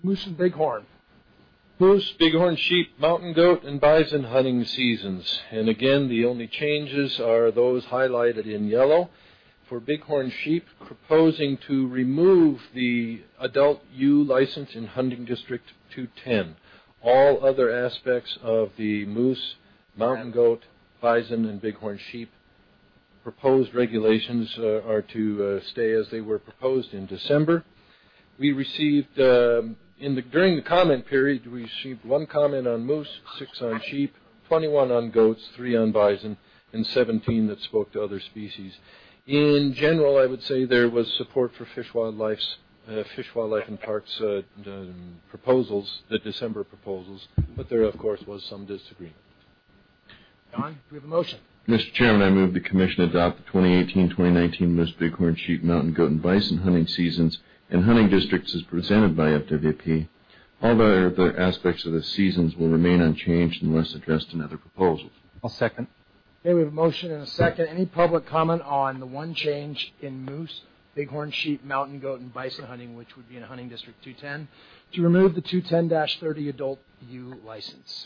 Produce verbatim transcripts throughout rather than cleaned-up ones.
Moose and bighorn. Moose, bighorn sheep, mountain goat, and bison hunting seasons. And again, the only changes are those highlighted in yellow. For bighorn sheep, proposing to remove the adult ewe license in Hunting District two ten. All other aspects of the moose, mountain goat, bison, and bighorn sheep proposed regulations uh, are to uh, stay as they were proposed in December. We received, uh, in the, during the comment period, we received one comment on moose, six on sheep, twenty-one on goats, three on bison, and seventeen that spoke to other species. In general, I would say there was support for Fish, Wildlife's, uh, Fish, Wildlife, and Parks uh, um, proposals, the December proposals, but there, of course, was some disagreement. Don, do we have a motion? Mister Chairman, I move the Commission adopt the twenty eighteen twenty nineteen moose, bighorn sheep, mountain goat, and bison hunting seasons and hunting districts as presented by F W P. All the other aspects of the seasons will remain unchanged unless addressed in other proposals. I'll second. Okay, we have a motion and a second. Any public comment on the one change in moose, bighorn sheep, mountain goat, and bison hunting, which would be in Hunting District two ten, to remove the two ten dash thirty adult ewe license?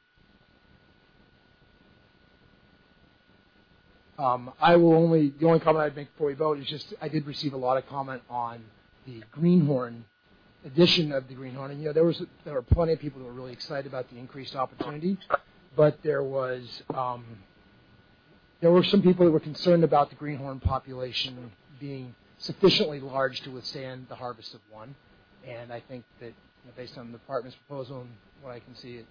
Um, I will only, the only comment I'd make before we vote is just I did receive a lot of comment on the greenhorn edition of the greenhorn. And, you know, there was there were plenty of people that were really excited about the increased opportunity, but there was um, there were some people that were concerned about the greenhorn population being sufficiently large to withstand the harvest of one. And I think that, you know, based on the department's proposal and what I can see, it,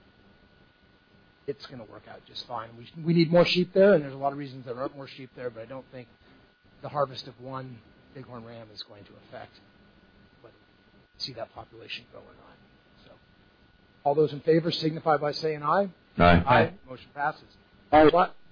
it's going to work out just fine. We we need more sheep there, and there's a lot of reasons there aren't more sheep there, but I don't think the harvest of one bighorn ram is going to affect whether we see that population grow or not. So, all those in favor signify by saying aye. Aye. Aye. Motion passes. Aye. What?